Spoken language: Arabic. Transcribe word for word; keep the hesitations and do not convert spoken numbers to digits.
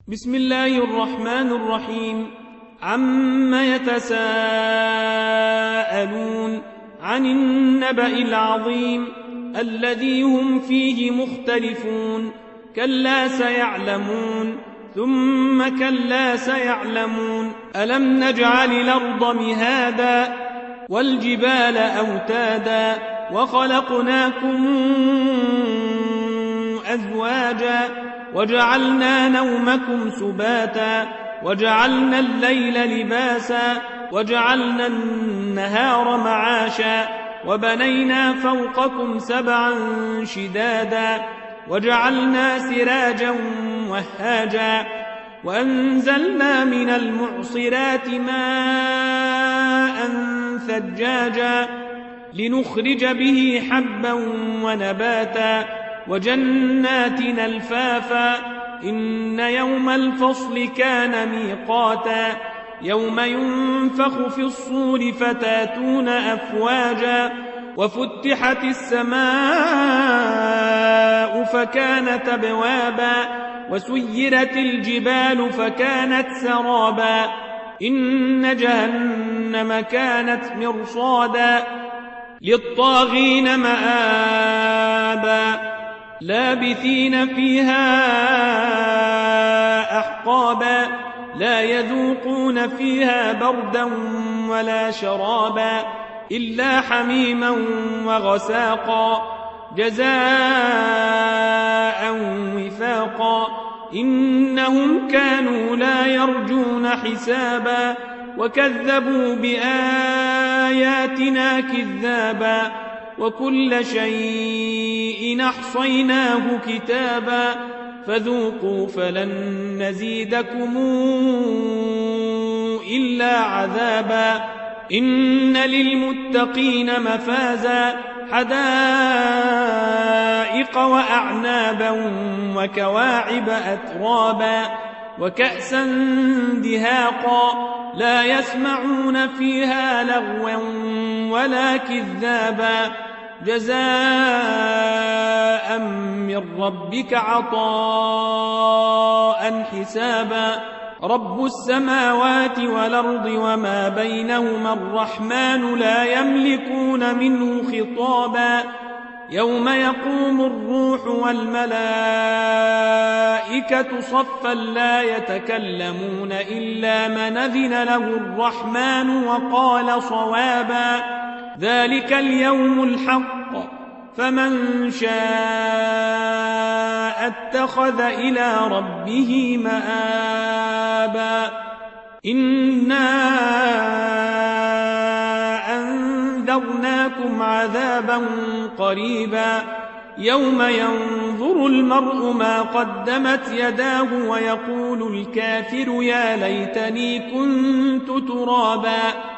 بسم الله الرحمن الرحيم. عم يتساءلون عن النبأ العظيم الذي هم فيه مختلفون. كلا سيعلمون ثم كلا سيعلمون. ألم نجعل الأرض مهادا والجبال أوتادا وخلقناكم أزواجا وجعلنا نومكم سباتا وجعلنا الليل لباسا وجعلنا النهار معاشا وبنينا فوقكم سبعا شدادا وجعلنا سراجا وهاجا وأنزلنا من المعصرات ماء ثجاجا لنخرج به حبا ونباتا وجنات ألفافا. إن يوم الفصل كان ميقاتا يوم ينفخ في الصور فتاتون أفواجا وفتحت السماء فكانت أبوابا وسيرت الجبال فكانت سرابا. إن جهنم كانت مرصادا للطاغين مآبا لابثين فيها أحقابا لا يذوقون فيها بردا ولا شرابا إلا حميما وغساقا جزاء وفاقا. إنهم كانوا لا يرجون حسابا وكذبوا بآياتنا كذابا وكل شيء أحصيناه كتابا فذوقوا فلن نزيدكم إلا عذابا. إن للمتقين مفازا حدائق وأعنابا وكواعب أترابا وكأسا دهاقا لا يسمعون فيها لغوا ولا كذابا جزاء من ربك عطاء حسابا. رب السماوات والأرض وما بينهما الرحمن لا يملكون منه خطابا. يوم يقوم الروح والملائكة صفا لا يتكلمون إلا من أذن له الرحمن وقال صوابا. ذلك اليوم الحق فمن شاء اتخذ إلى ربه مآبا. إنا أنذرناكم عذابا قريبا يوم ينظر المرء ما قدمت يداه ويقول الكافر يا ليتني كنت ترابا.